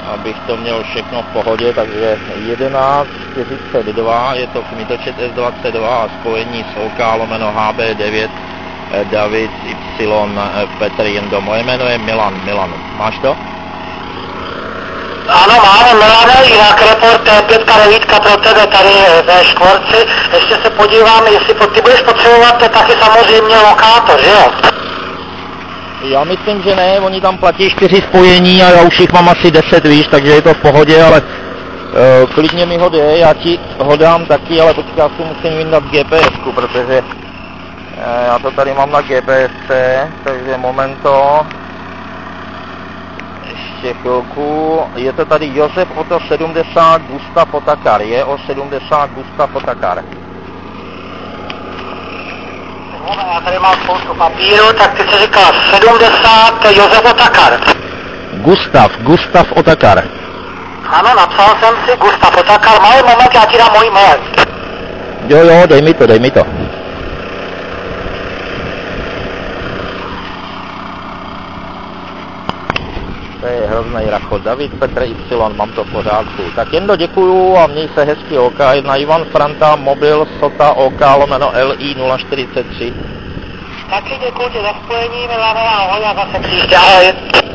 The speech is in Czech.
abych to měl všechno v pohodě, takže 11:42, je to kmitočet S22 a spojení s OK/HB9 David Y Petr Jendo. Moje jméno je Milan. Máš to? Ano, máme Milane, jinak report T5 pro tebe tady ve Štvorci. Ještě se podívám, jestli ty budeš potřebovat taky samozřejmě lokátor, že jo? Já myslím, že ne, oni tam platí 4 spojení a já už jich mám asi 10, víš, takže je to v pohodě, ale klidně mi ho dej, já ti ho dám taky, ale počkej, já si musím vyndat GPSku, protože já to tady mám na GPSce, takže momento, ještě chvilku, je to tady Josef Oto 70 Gustav Otakar, je o 70 Gustav Otakar. Já tady mám spoustu papíru, tak ty jsi říkal 70 Josef Otakar. Gustav Otakar. Ano, napsal jsem si Gustav Otakar, malý moment, já ti dám můj mail. Jo, dej mi to. To je hrozný rachot. David Petr Y, mám to v pořádku. Tak Jendo, děkuju a měj se hezky, OK. Na Ivan Franta, mobil SOTA OK/LI 043. Taky děkuji ti za spojení, Milane, ahoj, a zase příště, ahoj.